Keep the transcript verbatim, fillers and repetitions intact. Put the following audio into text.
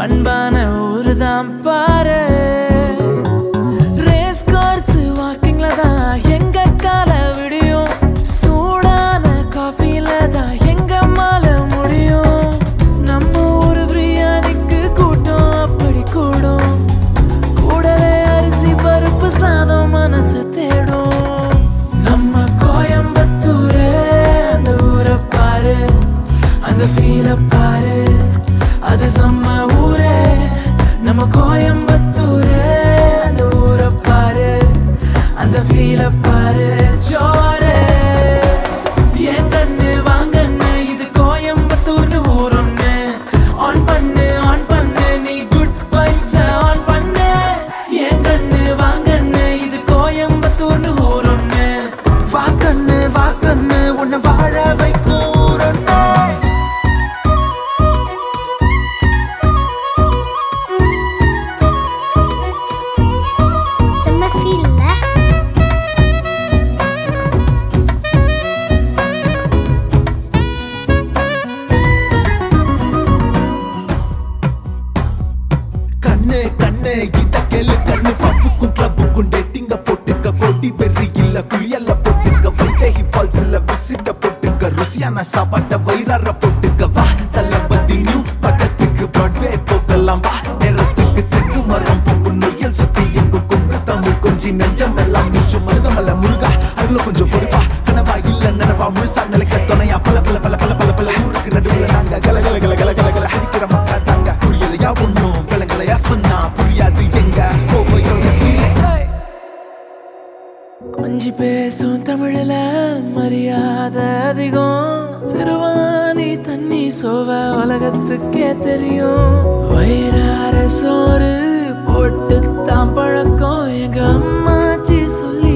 பண்பான ஊருதான் பாரு. Race course வாக்கிங்ல தான் எங்க கால விடியும். சூடான காஃபில தான் எங்க மாலை முடியும். நம்ம ஊரு பிரியாணிக்கு கூட்டம் அப்படி கூடும். கூடவே அரிசி பருப்பு சாதம் மனசு தேடும். நம்ம கோயம்புத்தூரு அந்த ஊரை பாரு, அந்த ஃபீல பாரு, அது செம்ம ஊரே. நம்ம கோயம்புத்தூரு அந்த ஊரை பாரு, அந்த ஃபீல பாரு. ஜோரே என் கண்ணு வாங்கண்ணு, இது கோயம்புத்தூர்னு ஊரொன்னு. ஆன் பண்ணு ஆன் பண்ணு, நீ குட் வைப்ஸ் ஆன் பண்ணு. என் கண்ணு வாங்கண்ணு, இது கோயம்புத்தூர்னு ஊரொன்னு. வாக்கண்ணு வாக்கண்ணு உன்னை வாழ வைக்கும் ஊரொன்னு. செம்ம ஃபீல்ல கண்ணு கண்ணு இத கேளு கண்ணு. பப்புக்கும் கிளப்புக்கும் டேட்டிங்க போட்டுக்க. கோட்டி வெறி இல்ல குளியல்ல போட்டுக்க. வைதேகி ஃபால்ஸ்ல விசிட்ட போட்டுக்க. ருசியான சாப்பாட்ட வயிறார போட்டுக்க. வா தளபதி நியூ படத்துக்கு பிராட்வே போகலாம். வா நேரத்துக்கு தெற்கு மரம் பூங்கு நொய்யல் சுத்தி எங்கும் கொங்கு தமிழ் கொஞ்சி நெஞ்சம் எல்லாம் மிஞ்சும். மருதமல்ல முருகா அருள கொஞ்சம் பொறுப்பா. கனவா இல்ல நினைவா முழுசா நிலைக்க துணையா. பல பல பல பல பல பல ஊருக்கு நடுவுல நாங்க கல கல கல கல கல கல சிரிக்கிற மக்கா தாங்க. புரியலையா ஒண்ணும் விலங்கலையா சொன்னா புரியாது எங்க கோவையோட feeling. கொஞ்சி பேசும் தமிழ்ல மரியாதை அதிகம். சிறுவாணி தண்ணி சோவ உலகத்துக்கே தெரியும். வயிறார சோறு போட்டு தான் பழக்கம் எங்க அம்மாச்சி சொல்லி